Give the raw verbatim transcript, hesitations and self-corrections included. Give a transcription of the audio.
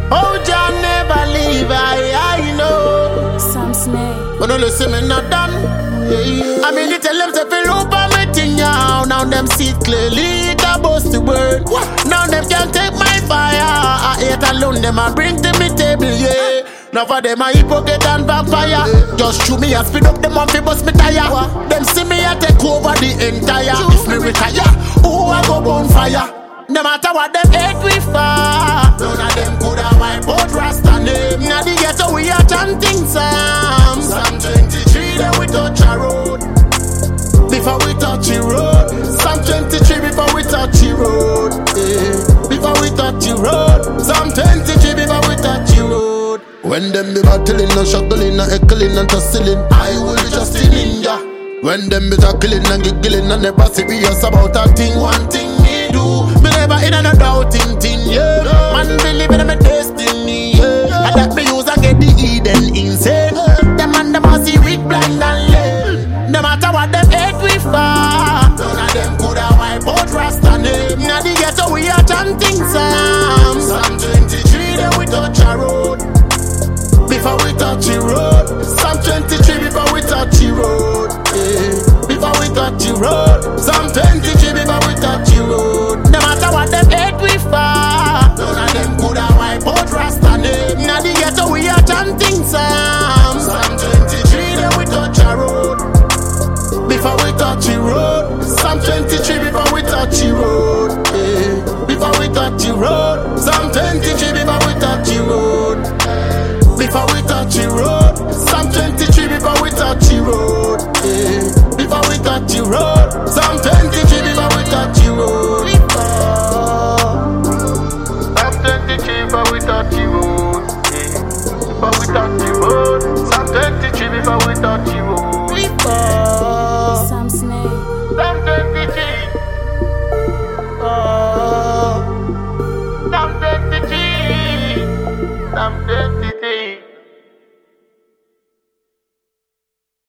Oh, Jah never leave, I, I know. Sam Snake. But no listen, me not done. Yeah, yeah. I mean, you tell them to fill up on me thing now. Now them see it clearly, it a bust the word. Now them can't take my fire. I hate alone, them a bring to me table, yeah. Now for them a hypocrite and vampire. Just shoot me and speed up them and fi bust me tire. Them see me a take over the entire. If me retire, who I go bonfire? No matter what them hate we for, none of them coulda wipe out Rasta name. Now the ghetto we a chanting Psalms. Psalm twenty-three then we touch a road. Before we touch the road. Psalm twenty-three before we touch the road. Yeah. Before we touch the road. Psalm twenty-three before we touch the road. When them be battling and struggling and heckling and tussling, I will be just in India. When them be tackling and giggling and never serious about a thing, one thing me do. Me never in and a doubting thing, yeah. Man believe in my destiny, yeah. And that me use and get the Eden insane. Them man them all see weak, blind and lame. No matter what them hate we for, none of them coulda wipe out Rasta name. Now the ghetto we are chanting Psalms. Psalm twenty-three then we touch a road. Before we touch the road. Psalm twenty-three before we touch the road, yeah. Before we touch the road. Psalm twenty-three before we touch the road. No matter what them hate we for, none of them coulda wipe out Rasta name. Now the ghetto we are chanting Psalms. Psalm twenty-three then we touch a road. Before we touch the road. Psalm twenty-three before we touch the road, yeah. Before we touch the road. Psalm twenty-three before we touch the road. Before we touch the road. Psalm twenty-three before we touch the road, yeah. Before we touch the road. Psalm twenty-three before we touch the road. Psalm twenty-three before we touch the road, yeah. Before we touch the road. Psalm twenty-three before we touch the road.